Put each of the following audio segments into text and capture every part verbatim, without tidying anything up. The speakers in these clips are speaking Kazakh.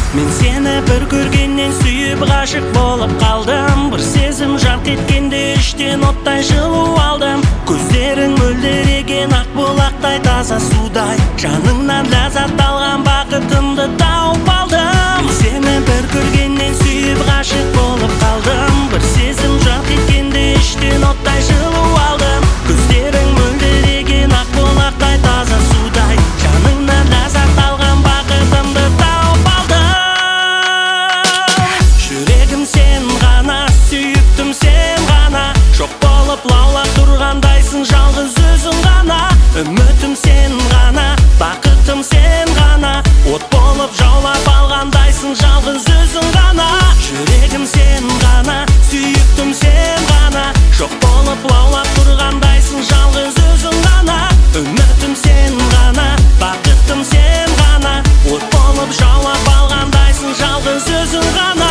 Мен сені бір көргеннен сүйіп ғашық болып қалдым. Бір сезім жарқ еткенде іштен оттай жылу алдым. Көздерің мөлдіреген ақ бұлақтай таза судай, жаныңнан ләззат алған бақытымды тауып алдым. Мен сені бір көргеннен сүйіп ғашық болып қалдым. Бір сезім жарқ еткенде іштен оттай жылу алдым. Көздерің мөлдіреген ақ бұлақтай таза судай, жаныңнан ләззат алған бақытымды тауып алдым. Жүрегім сен ғана, сүйіктім сен ғана, жоқ болып лаулап тұрғандайсың жалғыз өзің ғана. Үмітім сен ғана, бақытым сен ғана, от болып жаулап алғандайсың жалғыз өзің ғана. Жүрегім сен ғана, сүйіктім сен ғана, жоқ болып лаулап тұрғандайсың жалғыз өзің ғана. Үмітім сен ғана, бақытым сен ғана, от болып жаулап алғандайсың жалғыз өзің ғана.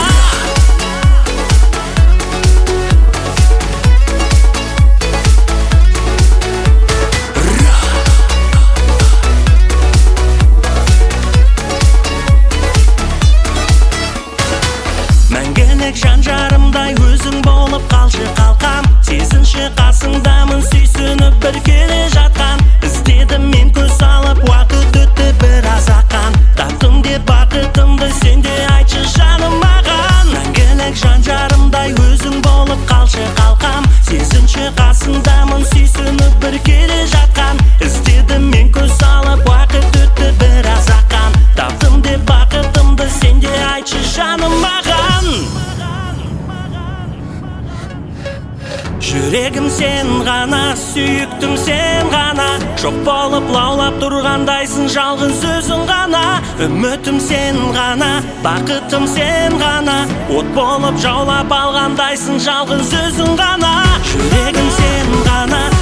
Мәңгілік жан жарымдай өзің болып қалшы қалқам. Сезінші қасыңдамын сүйсініп бір келе жатқан. Іздедім мен көз салып, уақыт өтті біраз аққан. Таптым деп бақытымды сен де айтшы жаным маған. Мәңгілік жан жарымдай өзің болып қалшы қалқам. Сезінші қасыңдамын сүйсініп бір келе жатқан. Іздедім мен көз салып, уақыт өтті біраз аққан. Таптым деп бақытымды сен де айтшы жаным маған. Жүрегім сен ғана, сүйіктім сен ғана, жоқ болып лаулап тұрғандайсың жалғыз өзің ғана. Үмітім сен ғана, бақытым сен ғана, от болып жаулап алғандайсың жалғыз өзің ғана. Жүрегім сен ғана,